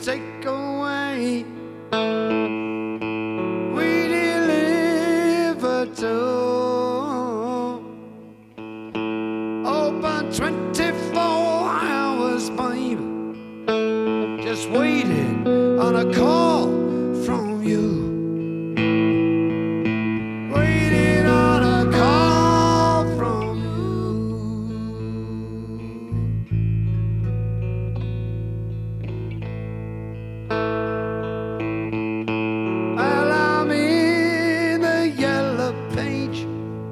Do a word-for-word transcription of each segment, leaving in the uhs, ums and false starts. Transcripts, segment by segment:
take away. We deliver to open twenty-four hours, baby. Just waiting on a call from you. Waiting on a call from you. Well, I'm in the yellow page.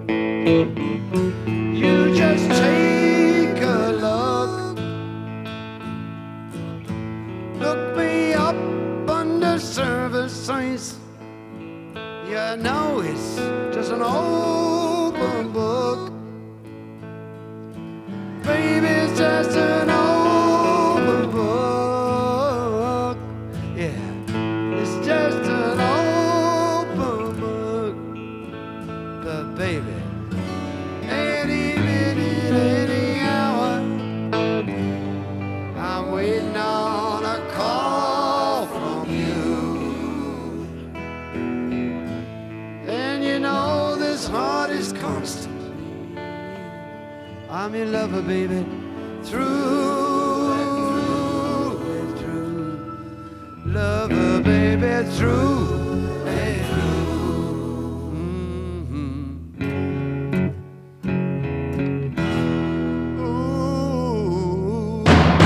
You just take a look. Look me up under services. You know it's just an open book. Baby, it's just an open book. Yeah, it's just an open book. But baby, any minute, any hour, I'm waiting on a call from you. And you know this heart is constant. I'm your lover, baby, through and through. Lover, baby, through and through. Mm-hmm. Ooh.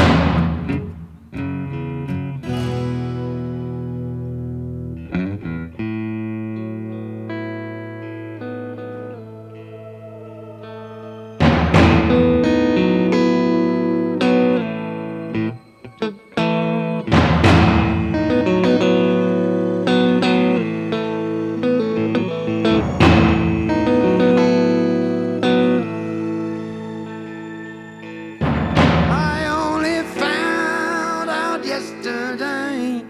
I only found out yesterday.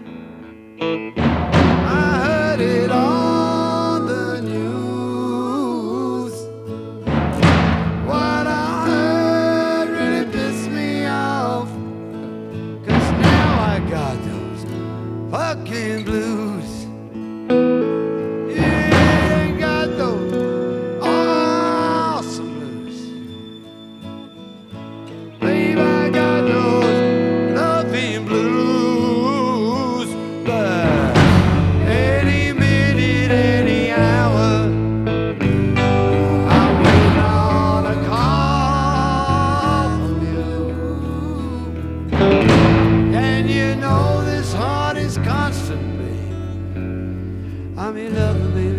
I heard it on the news. What I heard really pissed me off. 'Cause now I got those fucking blues. Yeah, I got those awesome blues. Babe, I got those loving blues. But any minute, any hour, I'm waiting on a call from you. And you know this heart is constantly, I'm in love with you.